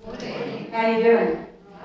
Morning. How you doing?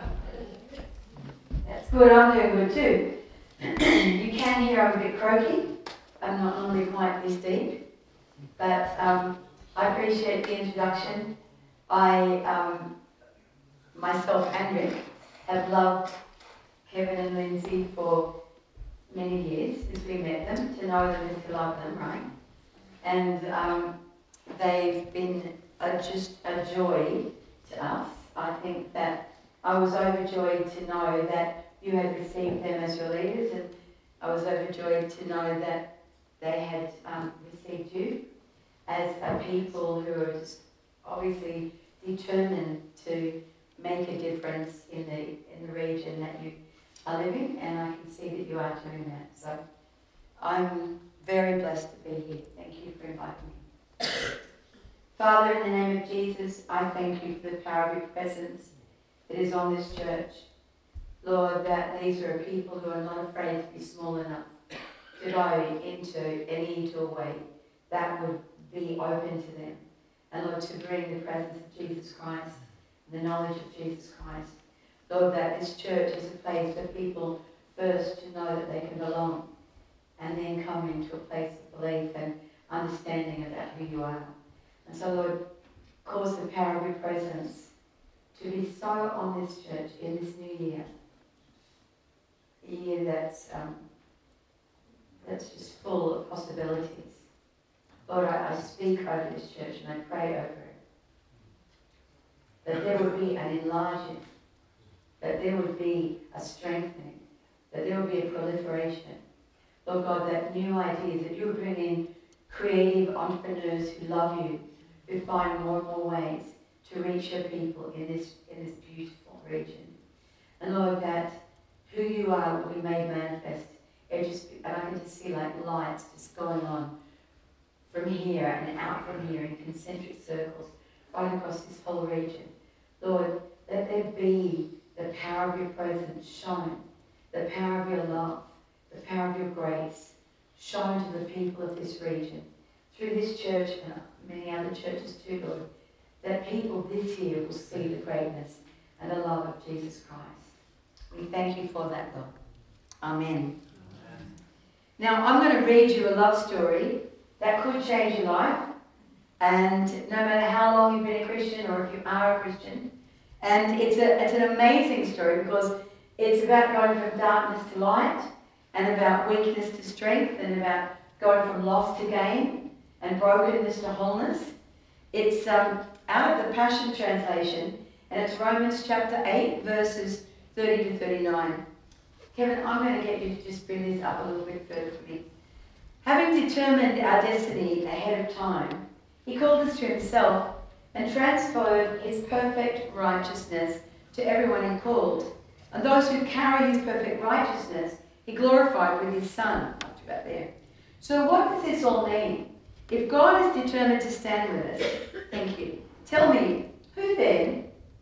That's good. I'm doing good too. You can hear I'm a bit croaky. I'm not normally quite this deep, but I appreciate the introduction. I myself and Rick have loved Kevin and Lindsay for many years since we met them, to know them and to love them, right? And they've been just a joy to us. I think that I was overjoyed to know that you had received them as your leaders, and I was overjoyed to know that they had received you as a people who are just obviously determined to make a difference in the region that you are living, and I can see that you are doing that. So I'm very blessed to be here. Thank you for inviting me. Father, in the name of Jesus, I thank you for the power of your presence that is on this church. Lord, that these are people who are not afraid to be small enough to go into any doorway that would be open to them. And Lord, to bring the presence of Jesus Christ, the knowledge of Jesus Christ. Lord, that this church is a place for people first to know that they can belong, and then come into a place of belief and understanding about who you are. And so, Lord, cause the power of your presence to be so on this church in this new year. A year that's just full of possibilities. Lord, I speak over this church and I pray over it. That there would be an enlarging, that there would be a strengthening, that there would be a proliferation. Lord God, that new ideas, that you would bring in creative entrepreneurs who love you, who find more and more ways to reach your people in this beautiful region. And Lord, that who you are will be made manifest. And I can just see like lights just going on from here and out from here in concentric circles right across this whole region. Lord, let there be the power of your presence shown, the power of your love, the power of your grace shown to the people of this region. Through this church and many other churches too, Lord, that people this year will see the greatness and the love of Jesus Christ. We thank you for that, Lord. Amen. Now, I'm going to read you a love story that could change your life. And no matter how long you've been a Christian or if you are a Christian. And it's an amazing story because it's about going from darkness to light and about weakness to strength and about going from loss to gain and brokenness to wholeness. It's out of the Passion Translation, and it's Romans chapter 8, verses 30 to 39. Kevin, I'm going to get you to just bring this up a little bit further for me. Having determined our destiny ahead of time, he called us to himself and transferred his perfect righteousness to everyone he called. And those who carry his perfect righteousness, he glorified with his Son. Up to about there. So what does this all mean? If God is determined to stand with us, thank you. Tell me, who then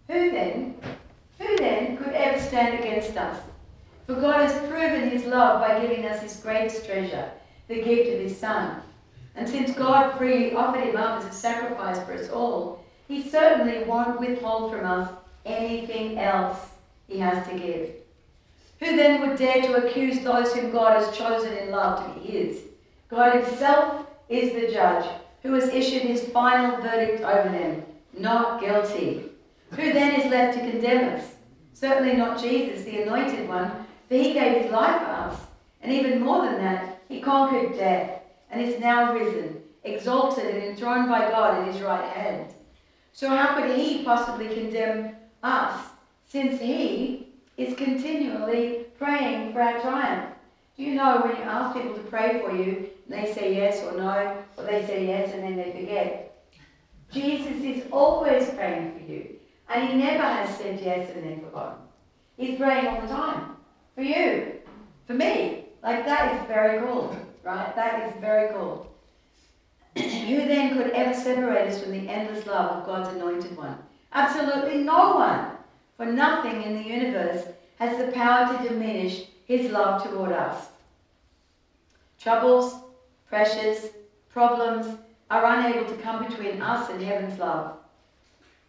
could ever stand against us? For God has proven his love by giving us his greatest treasure, the gift of his Son. And since God freely offered him up as a sacrifice for us all, he certainly won't withhold from us anything else he has to give. Who then would dare to accuse those whom God has chosen in love to be his? God himself is the judge, who has issued his final verdict over them, not guilty. Who then is left to condemn us? Certainly not Jesus, the Anointed One, for he gave his life for us. And even more than that, he conquered death and is now risen, exalted and enthroned by God at his right hand. So how could he possibly condemn us, since he is continually praying for our triumph? Do you know when you ask people to pray for you, and they say yes or no, or they say yes and then they forget? Jesus is always praying for you, and he never has said yes and then forgotten. He's praying all the time for you, for me. Like, that is very cool, right? That is very cool. Who then could ever separate us from the endless love of God's Anointed One? Absolutely no one. For nothing in the universe has the power to diminish his love toward us. Troubles, pressures, problems are unable to come between us and heaven's love.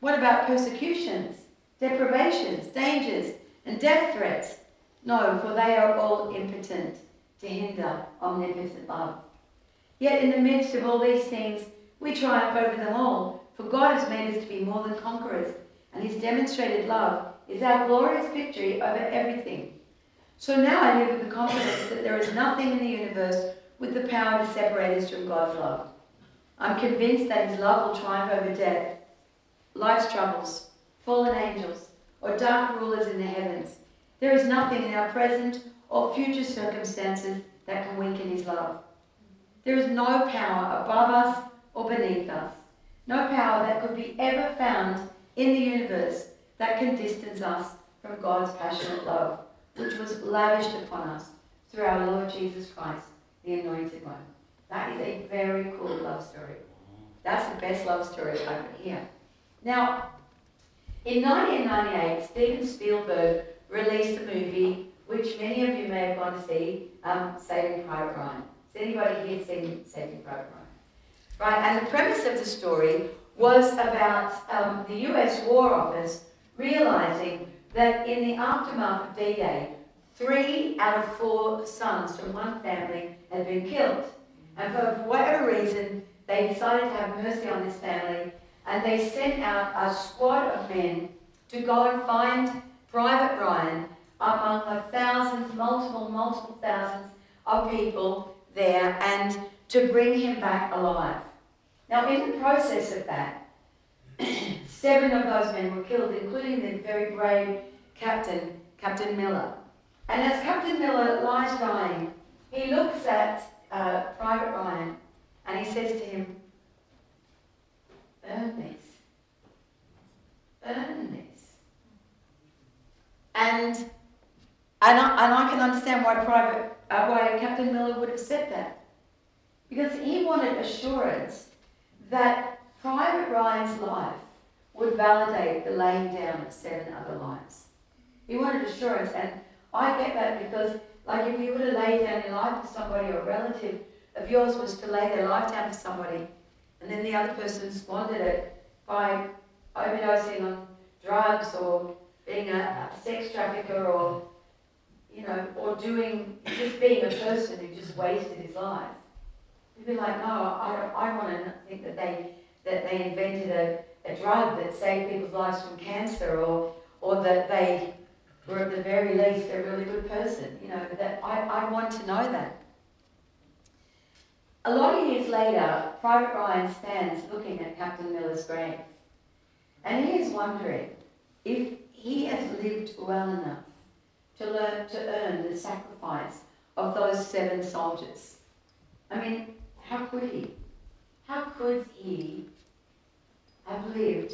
What about persecutions, deprivations, dangers, and death threats? No, for they are all impotent to hinder omnipotent love. Yet in the midst of all these things, we triumph over them all, for God has made us to be more than conquerors, and his demonstrated love is our glorious victory over everything. So now I live with the confidence that there is nothing in the universe with the power to separate us from God's love. I'm convinced that his love will triumph over death, life's troubles, fallen angels, or dark rulers in the heavens. There is nothing in our present or future circumstances that can weaken his love. There is no power above us or beneath us, no power that could be ever found in the universe that can distance us from God's passionate love, which was lavished upon us through our Lord Jesus Christ, the Anointed One. That is a very cool love story. That's the best love story I could hear. Now, in 1998, Steven Spielberg released a movie which many of you may have gone to see, Saving Private Ryan. Has anybody here seen Saving Private Ryan? Right, and the premise of the story was about the US War Office realizing that in the aftermath of D-Day, 3 out of 4 sons from one family had been killed. And for whatever reason, they decided to have mercy on this family, and they sent out a squad of men to go and find Private Ryan among the thousands, multiple thousands of people there, and to bring him back alive. Now, in the process of that, 7 of those men were killed, including the very brave Captain Miller. And as Captain Miller lies dying, he looks at Private Ryan and he says to him, "Burn this. Burn this." And I can understand why Captain Miller would have said that. Because he wanted assurance that Private Ryan's life would validate the laying down of 7 other lives. He wanted assurance, and I get that because, like, if you were to lay down your life for somebody, or a relative of yours was to lay their life down for somebody, and then the other person squandered it by overdosing on drugs, or being a sex trafficker, or, or just being a person who just wasted his life. You'd be like, no, I want to think that they invented a drug that saved people's lives from cancer, or that they were at the very least a really good person. That I want to know that. A lot of years later, Private Ryan stands looking at Captain Miller's grave, and he is wondering if he has lived well enough to earn the sacrifice of those 7 soldiers. I mean, how could he? How could he have lived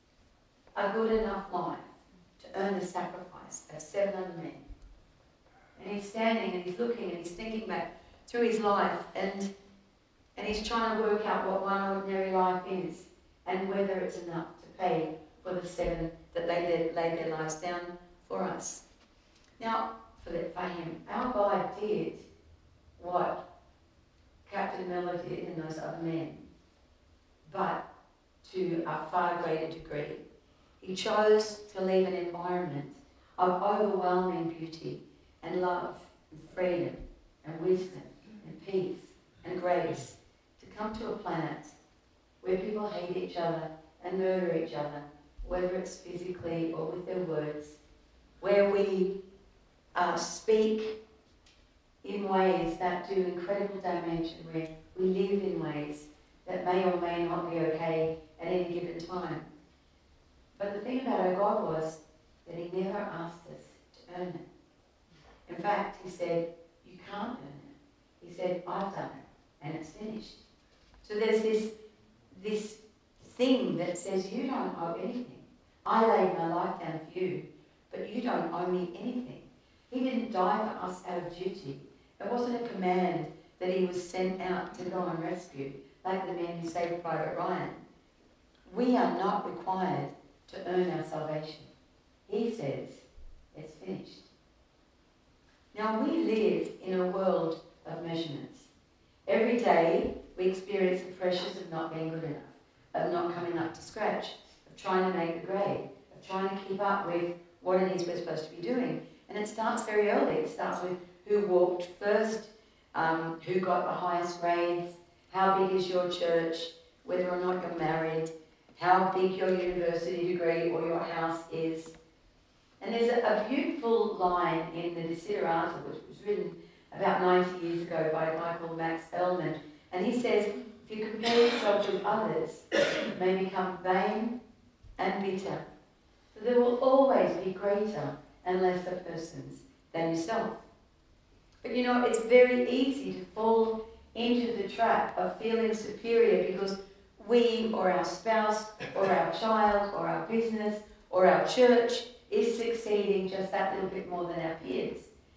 a good enough life to earn the sacrifice of 7 other men? And he's standing and he's looking and he's thinking back through his life, and he's trying to work out what one ordinary life is and whether it's enough to pay for the 7 that laid their lives down for us. Now, for him, our God did what Captain Miller did and those other men, but to a far greater degree. He chose to leave an environment of overwhelming beauty and love and freedom and wisdom and peace and grace to come to a planet where people hate each other and murder each other, whether it's physically or with their words, where we speak in ways that do incredible damage, and where we live in ways that may or may not be okay at any given time. But the thing about our God was that he never asked us to earn it. In fact, he said, you can't earn it. He said, I've done it, and it's finished. So there's this thing that says, you don't owe anything. I laid my life down for you, but you don't owe me anything. He didn't die for us out of duty. It wasn't a command that he was sent out to go and rescue, like the men who saved Private Ryan. We are not required to earn our salvation. He says, it's finished. Now, we live in a world of measurements. Every day, we experience the pressures of not being good enough, of not coming up to scratch, of trying to make the grade, of trying to keep up with what it is we're supposed to be doing. And it starts very early. It starts with who walked first, who got the highest grades, how big is your church, whether or not you're married, how big your university degree or your house is. And there's a beautiful line in the Desiderata, which was written about 90 years ago by a guy called Max Ellman. And he says, if you compare yourself with others, you may become vain and bitter. For there will always be greater and lesser persons than yourself. But you know, it's very easy to fall into the trap of feeling superior because we or our spouse or our child or our business or our church is succeeding just that little bit more than our peers.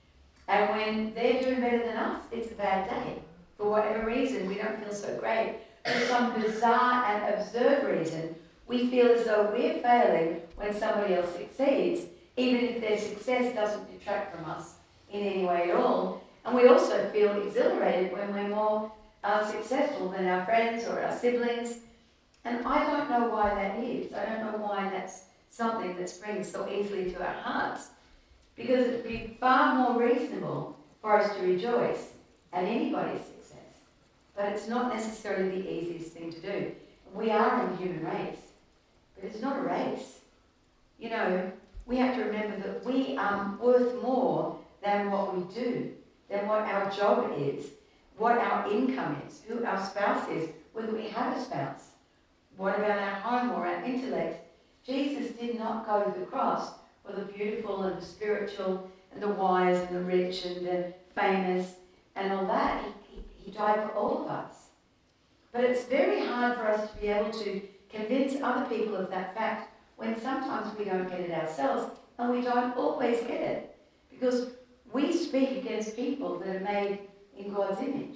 And when they're doing better than us, it's a bad day. For whatever reason, we don't feel so great. For some bizarre and absurd reason, we feel as though we're failing when somebody else succeeds, even if their success doesn't detract from us in any way at all. And we also feel exhilarated when we're more successful than our friends or our siblings. And I don't know why that is. I don't know why that's something that springs so easily to our hearts. Because it'd be far more reasonable for us to rejoice at anybody's success. But it's not necessarily the easiest thing to do. We are in the human race, but it's not a race. You know, we have to remember that we are worth more than what we do, than what our job is, what our income is, who our spouse is, whether we have a spouse. What about our home or our intellect? Jesus did not go to the cross for the beautiful and the spiritual and the wise and the rich and the famous and all that. He died for all of us. But it's very hard for us to be able to convince other people of that fact when sometimes we don't get it ourselves, and we don't always get it. Because we speak against people that are made in God's image.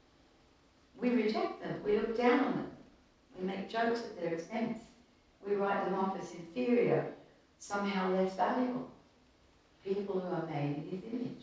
We reject them. We look down on them. We make jokes at their expense. We write them off as inferior, somehow less valuable. People who are made in His image.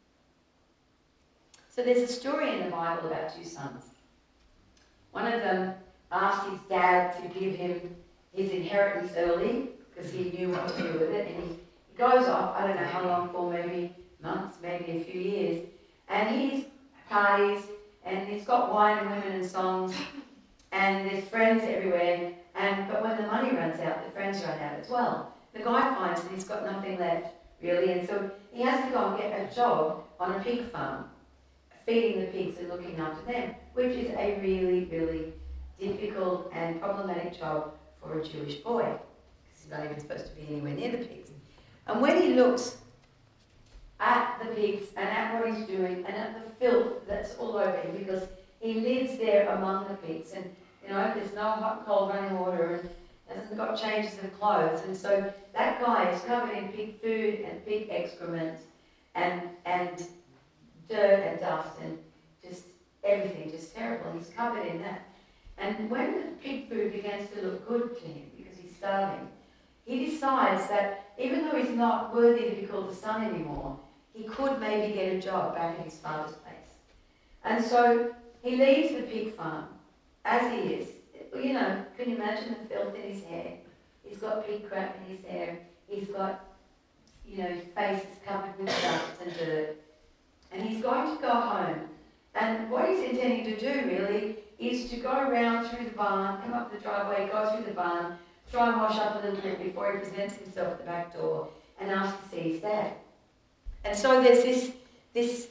So there's a story in the Bible about two sons. One of them asked his dad to give him his inheritance early because he knew what to do with it, and he goes off, I don't know how long for, maybe months, maybe a few years, and he's parties, and he's got wine and women and songs, and there's friends everywhere, but when the money runs out, the friends run out as well. The guy finds that he's got nothing left, really, and so he has to go and get a job on a pig farm, feeding the pigs and looking after them, which is a really, really difficult and problematic job for a Jewish boy, because he's not even supposed to be anywhere near the pigs. And when he looks at the pigs and at what he's doing and at the filth that's all over him, because he lives there among the pigs, and you know, there's no hot and cold running water, and hasn't got changes of clothes, and so that guy is covered in pig food and pig excrement and dirt and dust and just everything, just terrible. He's covered in that. And when the pig food begins to look good to him because he's starving, he decides that even though he's not worthy to be called a son anymore, he could maybe get a job back at his father's place. And so he leaves the pig farm as he is. You know, can you imagine the filth in his hair? He's got pig crap in his hair. He's got, you know, his face is covered with dust and dirt. And he's going to go home. And what he's intending to do, really, is to go around through the barn, come up the driveway, go through the barn, try and wash up a little bit before he presents himself at the back door and ask to see his dad. And so there's this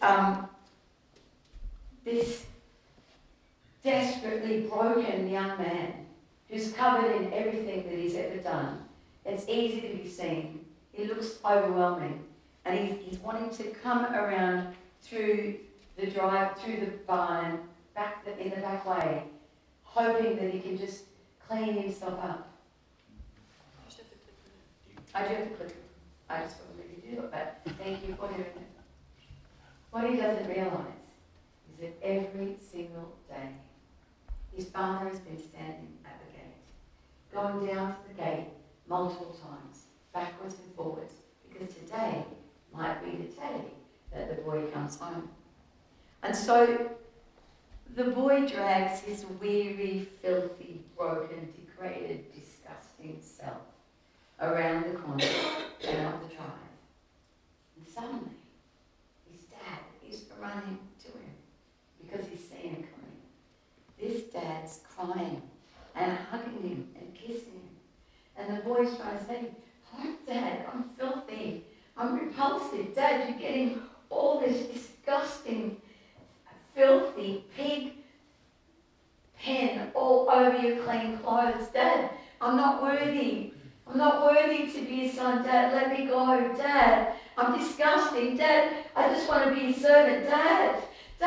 desperately broken young man who's covered in everything that he's ever done. It's easy to be seen. He looks overwhelming. And he's wanting to come around through the barn, in the back way, hoping that he can just clean himself up. I do have to click it. I just wouldn't really do it, but thank you for doing it. What he doesn't realise is that every single day, his father has been standing at the gate, going down to the gate multiple times, backwards and forwards, because today might be the day that the boy comes home. And so the boy drags his weary, filthy, broken, degraded, disgusting himself around the corner and up the drive. And suddenly, his dad is running to him because he's seen him coming. This dad's crying and hugging him and kissing him. And the boy's trying to say, "Oh, Dad, I'm filthy. I'm repulsive. Dad, you're getting all this disgusting, filthy pig pen all over your clean clothes. Dad, I'm not worthy. I'm not worthy to be your son. Dad, let me go. Dad, I'm disgusting. Dad, I just want to be your servant. Dad,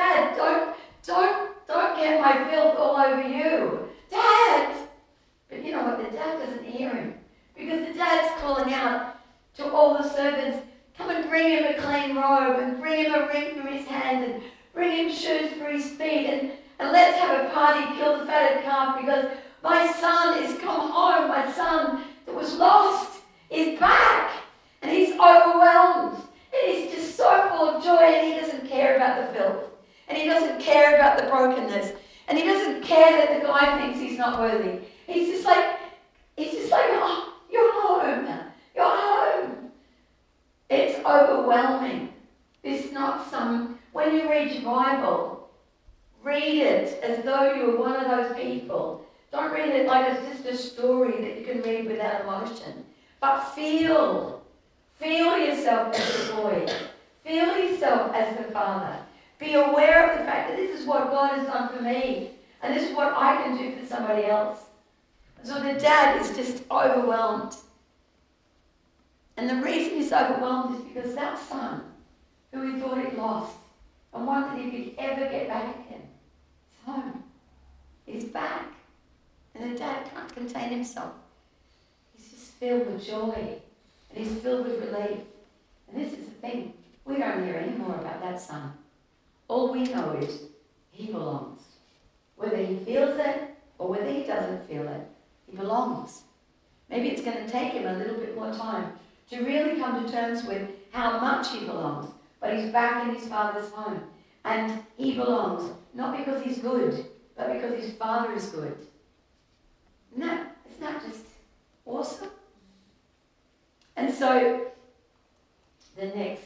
don't get my filth all over you. Dad!" But you know what? The dad doesn't hear him because the dad's calling out to all the servants, "Come and bring him a clean robe and bring him a ring from his hand and bring him shoes for his feet and let's have a party, kill the fatted calf because my son is come home. My son that was lost is back and he's overwhelmed and he's just so full of joy and he doesn't care about the filth and he doesn't care about the brokenness and he doesn't care that the guy thinks he's not worthy. He's just like, "Oh, you're home. You're home." It's overwhelming. It's not when you read your Bible, read it as though you were one of those people. Don't read it like it's just a story that you can read without emotion. But feel yourself as the boy. Feel yourself as the father. Be aware of the fact that this is what God has done for me. And this is what I can do for somebody else. So the dad is just overwhelmed. And the reason he's overwhelmed is because that son, who he thought he'd lost, and wondered if he'd ever get back again, is home. He's back. And the dad can't contain himself. He's just filled with joy. And he's filled with relief. And this is the thing. We don't hear any more about that son. All we know is he belongs. Whether he feels it or whether he doesn't feel it, he belongs. Maybe it's going to take him a little bit more time to really come to terms with how much he belongs. But he's back in his father's home. And he belongs, not because he's good, but because his father is good. Isn't that just awesome? And so the next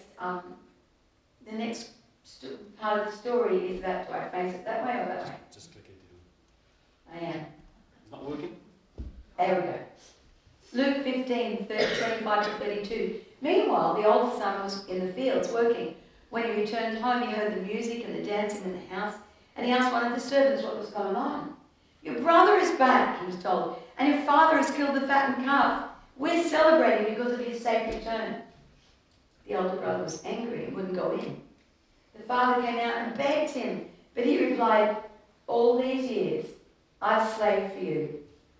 part of the story is that, do I face it that way or that way? Just click it down. I am. It's not working? There we go. Luke 15, 25 to 32. Meanwhile, the older son was in the fields working. When he returned home, he heard the music and the dancing in the house, and he asked one of the servants what was going on. "Your brother is back," he was told, "and your father has killed the fattened calf. We're celebrating because of his safe return." The older brother was angry and wouldn't go in. The father came out and begged him, but he replied, "All these years I've slaved for you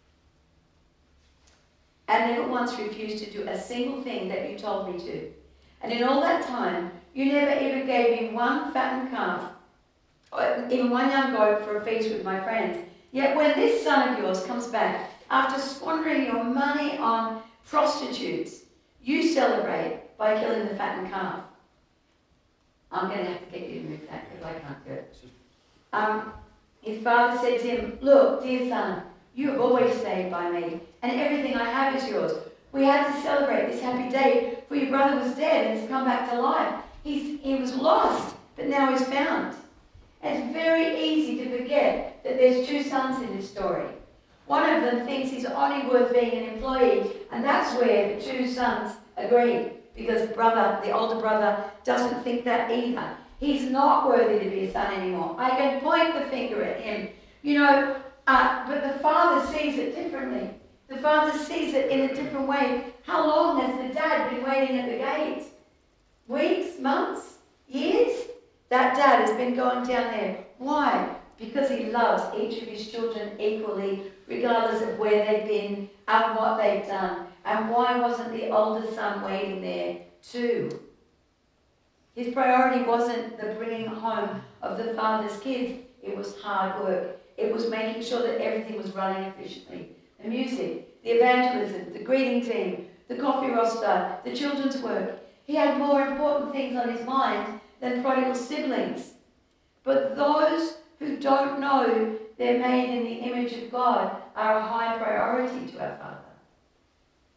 and never once refused to do a single thing that you told me to. And in all that time, you never even gave me one fattened calf, or even one young goat for a feast with my friends. Yet when this son of yours comes back, after squandering your money on prostitutes, you celebrate by killing the fattened calf." I'm going to have to get you to move that because I can't do it. His father said to him, "Look, dear son, you have always stayed by me, and everything I have is yours. We had to celebrate this happy day, for your brother was dead and has come back to life. He was lost, but now he's found." And it's very easy to forget that there's two sons in this story. One of them thinks he's only worth being an employee, and that's where the two sons agree, because the older brother, doesn't think that either. He's not worthy to be a son anymore. I can point the finger at him, but the father sees it differently. The father sees it in a different way. How long has the dad been waiting at the gate? Weeks, months, years? That dad has been going down there. Why? Because he loves each of his children equally, regardless of where they've been and what they've done. And why wasn't the older son waiting there too? His priority wasn't the bringing home of the father's kids. It was hard work. It was making sure that everything was running efficiently. The music, the evangelism, the greeting team, the coffee roster, the children's work. He had more important things on his mind than prodigal siblings. But those who don't know they're made in the image of God are a high priority to our Father.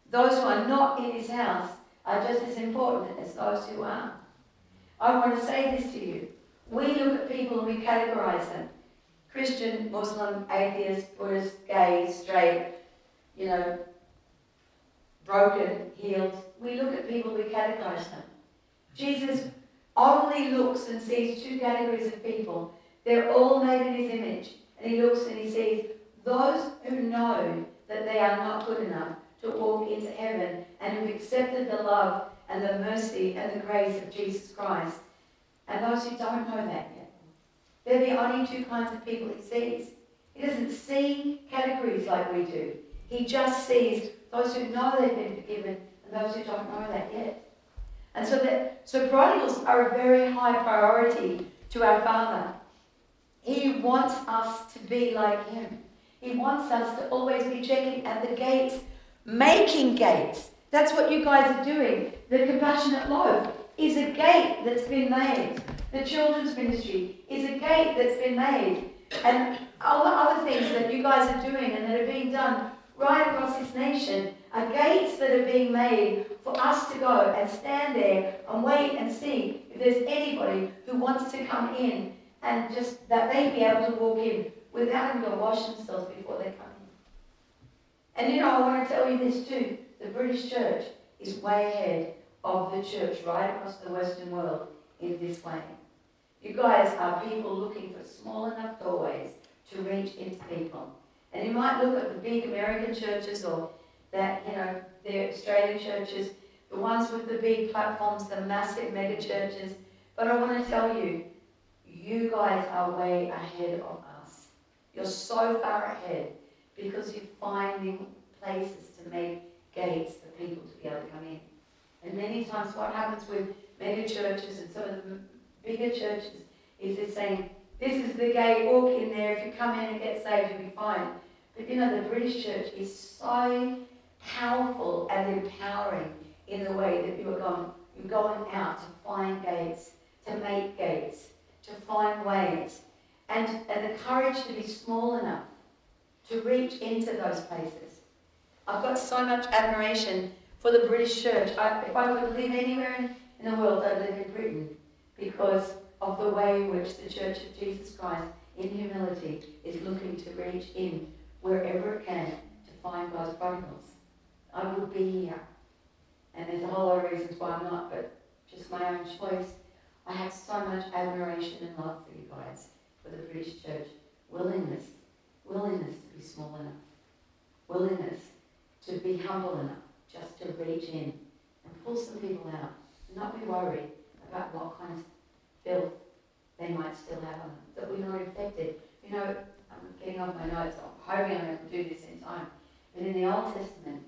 Those who are not in his house are just as important as those who are. I want to say this to you. We look at people and we categorize them. Christian, Muslim, atheist, Buddhist, gay, straight, broken, healed. We look at people, we categorize them. Jesus only looks and sees two categories of people. They're all made in his image. And he looks and he sees those who know that they are not good enough to walk into heaven and who've accepted the love and the mercy and the grace of Jesus Christ. And those who don't know that yet. They're the only two kinds of people he sees. He doesn't see categories like we do. He just sees those who know they've been forgiven and those who don't know that yet. And so prodigals are a very high priority to our Father. He wants us to be like him. He wants us to always be checking at the gates, making gates. That's what you guys are doing. The Compassionate Loaf is a gate that's been made. The children's ministry is a gate that's been made. And all the other things that you guys are doing and that are being done right across this nation are gates that are being made for us to go and stand there and wait and see if there's anybody who wants to come in and just that they be able to walk in without having to wash themselves before they come in. And I want to tell you this too. The British church is way ahead of the church right across the Western world in this way. You guys are people looking for small enough doorways to reach into people. And you might look at the big American churches or that, the Australian churches, the ones with the big platforms, the massive mega churches. But I want to tell you, you guys are way ahead of us. You're so far ahead because you're finding places to make gates for people to be able to come in. And many times what happens with mega churches and some of the bigger churches is they're saying, this is the gate, walk in there, if you come in and get saved, you'll be fine. But the British church is so powerful and empowering in the way that you're going out to find gates, to make gates, to find ways, and the courage to be small enough to reach into those places. I've got so much admiration for the British church. If I could live anywhere in the world, I'd live in Britain because of the way in which the Church of Jesus Christ, in humility, is looking to reach in wherever it can to find God's prodigals. I would be here. And there's a whole lot of reasons why I'm not, but just my own choice. I have so much admiration and love for you guys, for the British church. Willingness to be small enough. Willingness to be humble enough just to reach in and pull some people out. And not be worried about what kind of filth they might still have on them, that we're not infected. I'm getting off my notes, I'm hoping I'm going to do this in time. But in the Old Testament,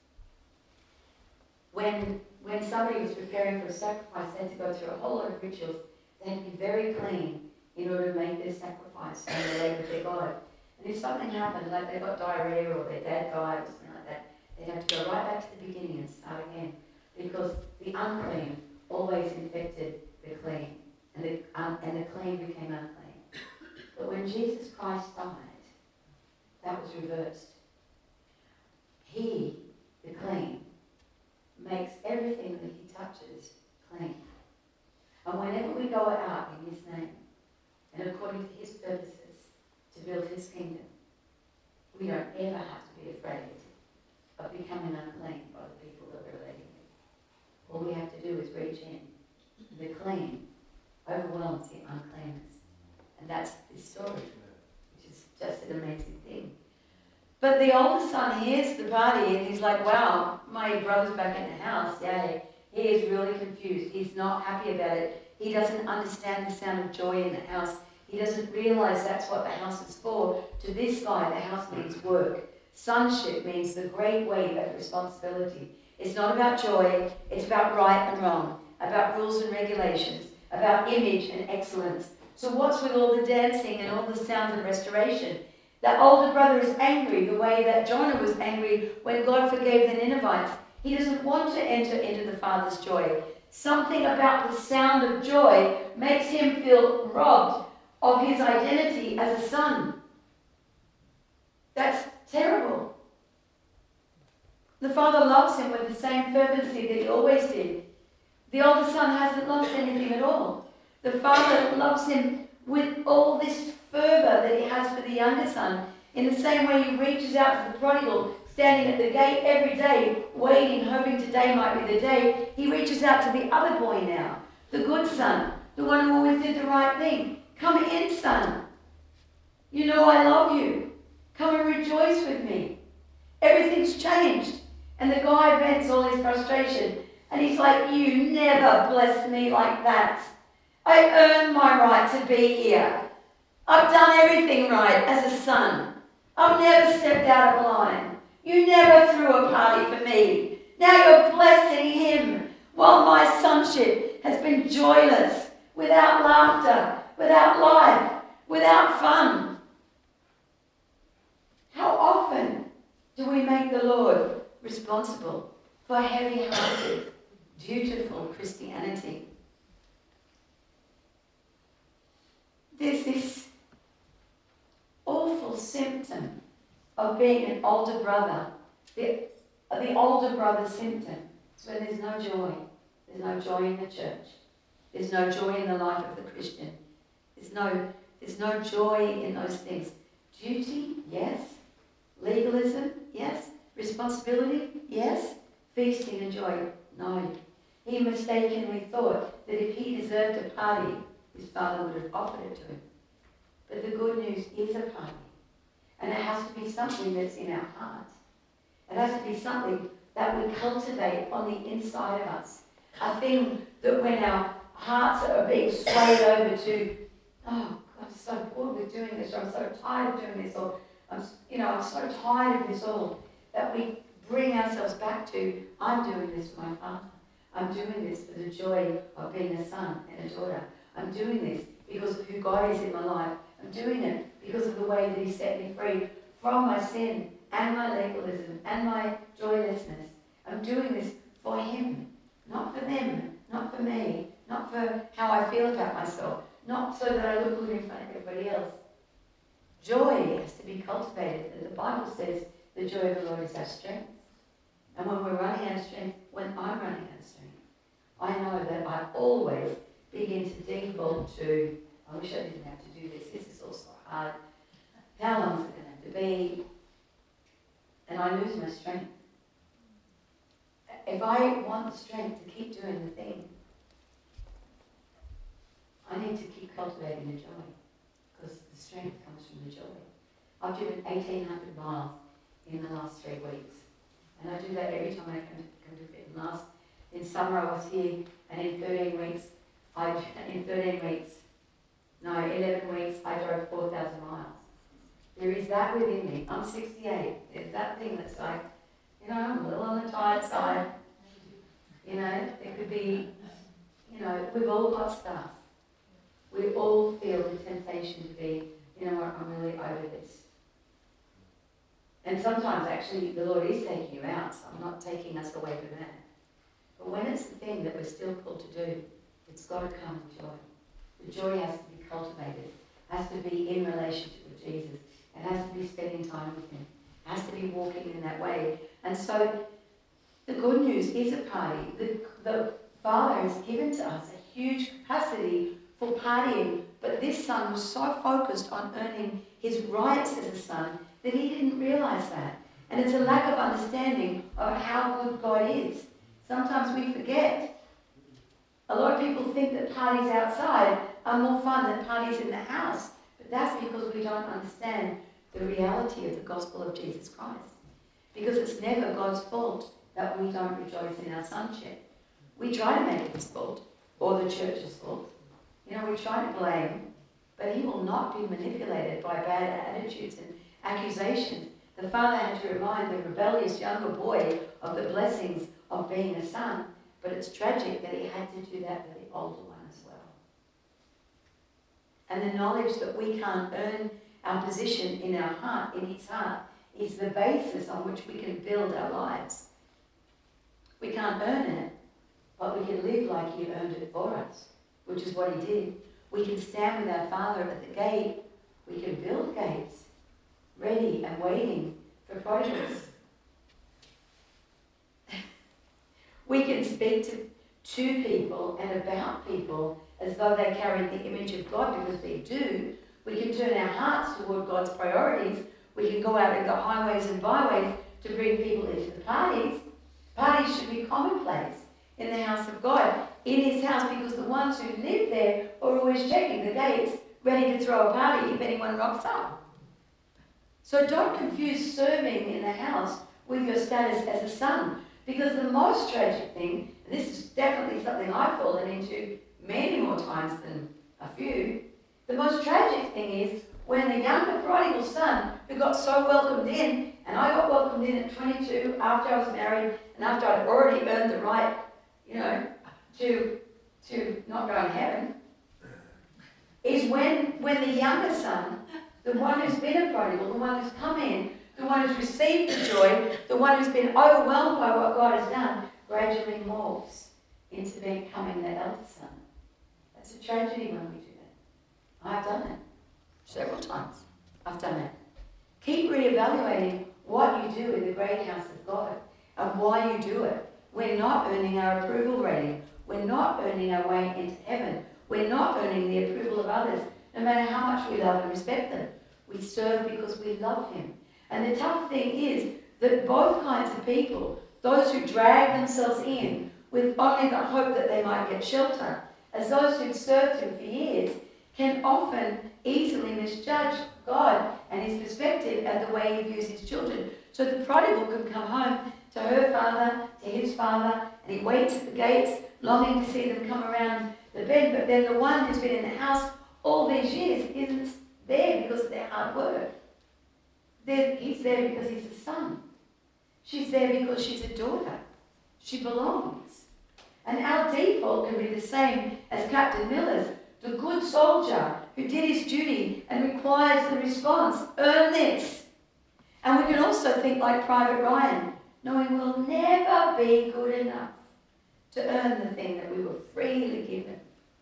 when somebody was preparing for a sacrifice, they had to go through a whole lot of rituals. They had to be very clean in order to make their sacrifice and relate with their God. And if something happened, like they got diarrhea or their dad died or something like that, they'd have to go right back to the beginning and start again. Because the unclean always infected the clean. And the clean became unclean. But when Jesus Christ died, that was reversed. He, the clean, makes everything that he touches clean. And whenever we go out in his name, and according to his purposes, to build his kingdom, we don't ever have to be afraid of becoming unclean by the people that we're relating with. All we have to do is reach in. The clean overwhelms the uncleanness. And that's this story, which is just an amazing thing. But the older son hears the party and he's like, wow, my brother's back in the house, yay. He is really confused. He's not happy about it. He doesn't understand the sound of joy in the house. He doesn't realize that's what the house is for. To this guy, the house means work. Sonship means the great weight of responsibility. It's not about joy, it's about right and wrong, about rules and regulations, about image and excellence. So what's with all the dancing and all the sounds of restoration? The older brother is angry the way that Jonah was angry when God forgave the Ninevites. He doesn't want to enter into the Father's joy. Something about the sound of joy makes him feel robbed of his identity as a son. That's terrible. The Father loves him with the same fervency that he always did. The older son hasn't lost anything at all. The Father loves him with all this fervour that he has for the younger son. In the same way he reaches out to the prodigal, standing at the gate every day, waiting, hoping today might be the day. He reaches out to the other boy now, the good son, the one who always did the right thing. Come in, son. You know I love you. Come and rejoice with me. Everything's changed. And the guy vents all his frustration. And he's like, you never blessed me like that. I earned my right to be here. I've done everything right as a son. I've never stepped out of line. You never threw a party for me. Now you're blessing him while my sonship has been joyless, without laughter, without life, without fun. How often do we make the Lord responsible for heavy-hearted, dutiful Christianity? There's this awful symptom of being an older brother. The older brother symptom is when there's no joy. There's no joy in the church. There's no joy in the life of the Christian. There's no joy in those things. Duty, yes. Legalism, yes. Responsibility, yes. Feasting and joy, no. He mistakenly thought that if he deserved a party, his father would have offered it to him. But the good news is a party. And it has to be something that's in our heart. It has to be something that we cultivate on the inside of us. A thing that when our hearts are being swayed over to, oh, I'm so bored with doing this, or I'm so tired of doing this, or I'm so tired of this all, that we bring ourselves back to, I'm doing this for my Father. I'm doing this for the joy of being a son and a daughter. I'm doing this because of who God is in my life. I'm doing it because of the way that he set me free from my sin and my legalism and my joylessness. I'm doing this for him, not for them, not for me, not for how I feel about myself, not so that I look good in front of everybody else. Joy has to be cultivated, and the Bible says the joy of the Lord is our strength. And when we're running out of strength, when I'm running out of strength, I know that I always begin to default to, I wish I didn't have to do this is all so hard. How long is it going to have to be? And I lose my strength. If I want the strength to keep doing the thing, I need to keep cultivating the joy, because the strength comes from the joy. I've driven 1,800 miles in the last 3 weeks. And I do that every time I come to Vietnam. In summer I was here, and in 11 weeks, I drove 4,000 miles. There is that within me. I'm 68. There's that thing that's like, I'm a little on the tired side. It could be, we've all got stuff. We all feel the temptation to be, I'm really over this. And sometimes actually the Lord is taking you out, so I'm not taking us away from that. But when it's the thing that we're still called to do, it's got to come with joy. The joy has to be cultivated, has to be in relationship with Jesus. It has to be spending time with him. It has to be walking in that way. And so the good news is a party. The Father has given to us a huge capacity for partying, but this son was so focused on earning his rights as a son that he didn't realize that. And it's a lack of understanding of how good God is. Sometimes we forget. A lot of people think that parties outside are more fun than parties in the house. But that's because we don't understand the reality of the gospel of Jesus Christ. Because it's never God's fault that we don't rejoice in our sonship. We try to make it his fault, or the church's fault. We try to blame, but he will not be manipulated by bad attitudes and accusations. The Father had to remind the rebellious younger boy of the blessings of being a son, but it's tragic that he had to do that for the older one as well. And the knowledge that we can't earn our position in our heart, in his heart, is the basis on which we can build our lives. We can't earn it, but we can live like he earned it for us, which is what he did. We can stand with our Father at the gate. We can build gates, ready and waiting for prodigals. can speak to people and about people as though they carry the image of God, because they do. We can turn our hearts toward God's priorities. We can go out into highways and byways to bring people into the parties. Parties should be commonplace in the house of God, in his house, because the ones who live there are always checking the gates, ready to throw a party if anyone rocks up. So don't confuse serving in the house with your status as a son, because the most tragic thing, and this is definitely something I've fallen into many more times than a few, the most tragic thing is when the younger prodigal son who got so welcomed in, and I got welcomed in at 22 after I was married and after I'd already earned the right, to not go to heaven, is when the younger son, the one who's been a prodigal, the one who's come in, the one who's received the joy, the one who's been overwhelmed by what God has done, gradually morphs into becoming the eldest son. That's a tragedy when we do that. I've done it several times. I've done it. Keep reevaluating what you do in the great house of God and why you do it. We're not earning our approval rating. We're not earning our way into heaven. We're not earning the approval of others, no matter how much we love and respect them. We serve because we love him. And the tough thing is that both kinds of people, those who drag themselves in with only the hope that they might get shelter, as those who've served him for years, can often easily misjudge God and his perspective and the way he views his children. So the prodigal can come home to her father, to his father, and he waits at the gates, longing to see them come around the bend. But then the one who's been in the house all these years isn't there because of their hard work. He's there because he's a son. She's there because she's a daughter. She belongs. And our default can be the same as Captain Miller's, the good soldier who did his duty and requires the response, earn this. And we can also think like Private Ryan, knowing we'll never be good enough to earn the thing that we were freely given.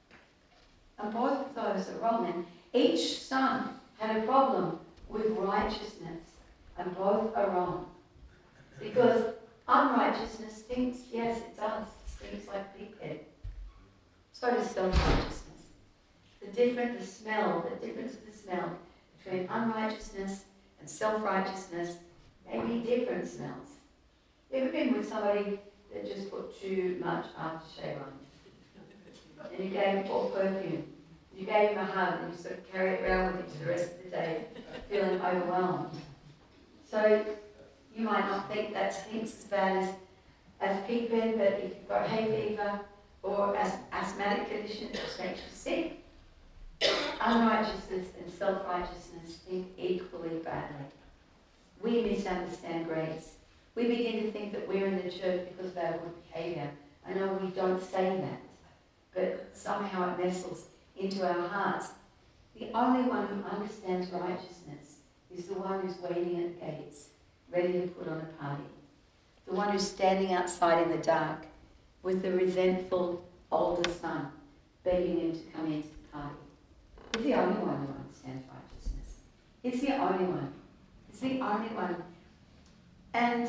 And both of those are wrong. And each son had a problem with righteousness, and both are wrong. Because unrighteousness stinks, yes it does, it stinks like pig head. So does self-righteousness. The difference of the smell between unrighteousness and self-righteousness may be different smells. You ever been with somebody that just put too much aftershave on? And you gave him all perfume. You gave him a hug and you sort of carry it around with you for the rest of the day, feeling overwhelmed. So you might not think that stinks as bad as pig pen, but if you've got hay fever or asthmatic condition, it just makes you sick. Unrighteousness and self-righteousness stink equally badly. We misunderstand grace. We begin to think that we're in the church because of our good behaviour. I know we don't say that, but somehow it nestles into our hearts. The only one who understands righteousness is the one who's waiting at the gates, ready to put on a party. The one who's standing outside in the dark with the resentful older son begging him to come into the party. He's the only one who understands righteousness. It's the only one. It's the only one. And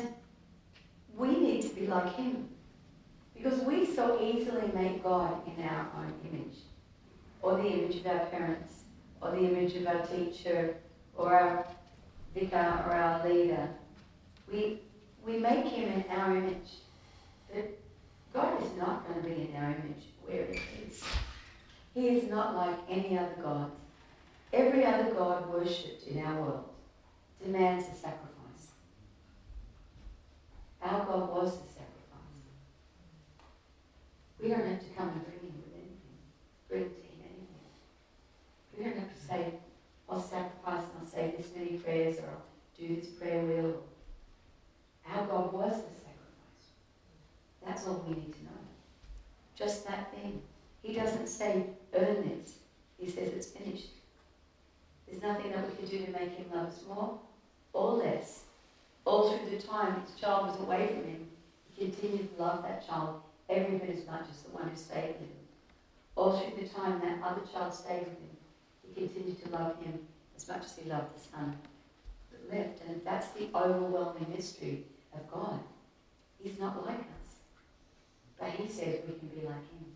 we need to be like him. Because we so easily make God in our own image. Or the image of our parents. Or the image of our teacher. Or our vicar or our leader. We make him in our image. But God is not going to be in our image where he is. He is not like any other god. Every other god worshipped in our world demands a sacrifice. Our God was the sacrifice. We don't have to come and bring him with anything. Bring to him anything. We don't have to say, I'll sacrifice and I'll say this many prayers or I'll do this prayer wheel. Our God was the sacrifice. That's all we need to know. Just that thing. He doesn't say, earn this. He says it's finished. There's nothing that we can do to make him love us more or less. All through the time his child was away from him, he continued to love that child every bit as much as the one who stayed with him. All through the time that other child stayed with him, he continued to love him as much as he loved the son that left. And that's the overwhelming mystery of God. He's not like us. says we can be like him.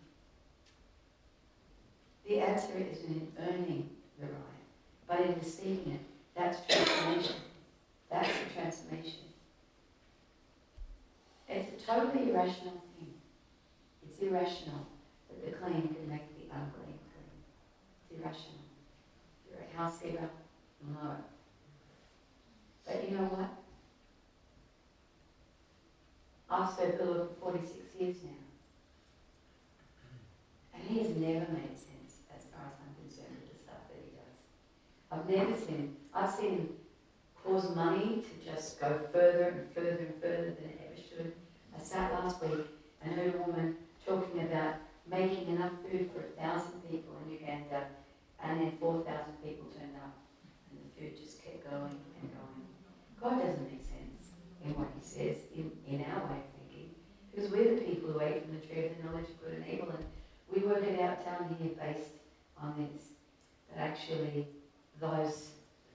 The answer isn't in earning the right, but in receiving it. That's transformation. That's the transformation. It's a totally irrational thing. It's irrational that the clean can make the unclean clean. It's irrational. If you're a housekeeper, you'll know it. But you know what? I've served the Lord for 46 years now. And he has never made sense as far as I'm concerned with the stuff that he does. I've seen him cause money to just go further and further and further than it ever should. I sat last week and heard a woman talking about making enough food for 1,000 people in Uganda, and then 4,000 people turned up, and the food just kept going and going. God doesn't make sense in what he says in our way of thinking, because we're the people who ate from the tree of the knowledge of good and evil, and we work it out down here based on this. But actually, those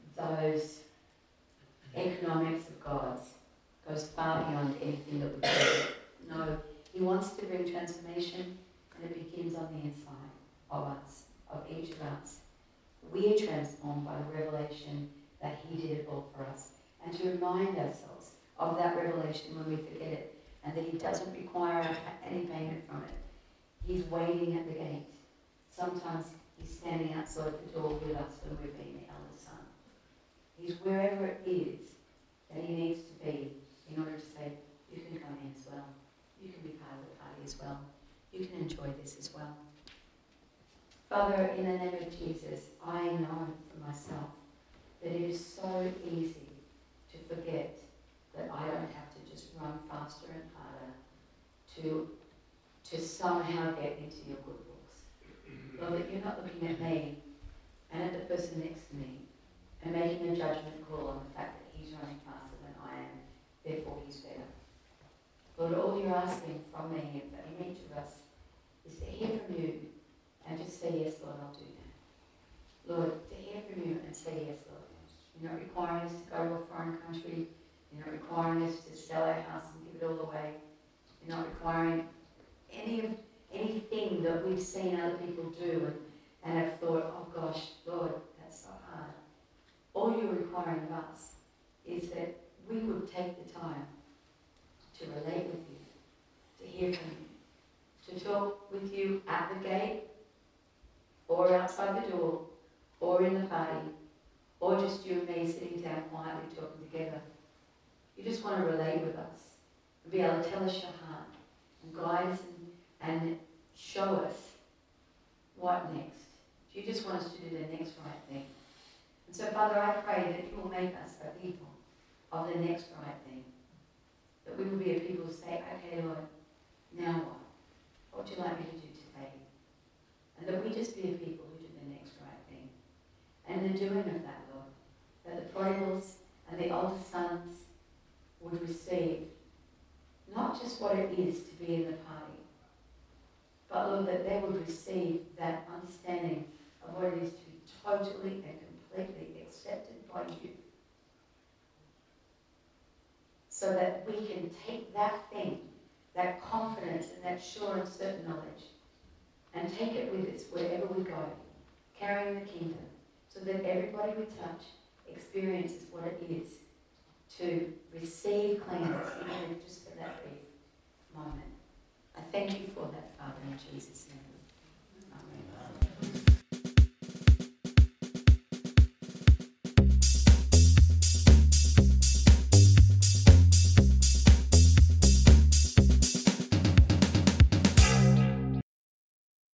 economics of God's goes far beyond anything that we do. No, he wants to bring transformation, and it begins on the inside of us, of each of us. We are transformed by the revelation that he did it all for us, and to remind ourselves of that revelation when we forget it, and that he doesn't require any payment from it. He's waiting at the gate. Sometimes he's standing outside the door with us when we're being the elder son. He's wherever it is that he needs to be in order to say, you can come in as well. You can be part of the party as well. You can enjoy this as well. Father, in the name of Jesus, I know for myself that it is so easy to forget that I don't have to just run faster and harder to somehow get into your good books. Lord, that you're not looking at me and at the person next to me and making a judgment call on the fact that he's running faster than I am, therefore he's better. Lord, all you're asking from me and from each of us is to hear from you and just say, yes, Lord, I'll do that. Lord, to hear from you and say, yes, Lord. You're not requiring us to go to a foreign country. You're not requiring us to sell our house and give it all away. You're not requiring anything that we've seen other people do and have thought, oh gosh, Lord, that's so hard. All you're requiring of us is that we would take the time to relate with you, to hear from you, to talk with you at the gate, or outside the door, or in the party, or just you and me sitting down quietly talking together. You just want to relate with us and be able to tell us your heart and guide us and show us what next. You just want us to do the next right thing. And so, Father, I pray that you will make us a people of the next right thing. That we will be a people who say, okay, Lord, now what? What would you like me to do today? And that we just be a people who do the next right thing. And in the doing of that, Lord, that the prodigals and the older sons would receive not just what it is to be in the party, but Lord, that they would receive that understanding of what it is to be totally and completely accepted by you. So that we can take that thing, that confidence and that sure and certain knowledge, and take it with us wherever we go, carrying the kingdom, so that everybody we touch experiences what it is to receive cleanness, even just for that brief moment. I thank you for that, Father, in Jesus' name.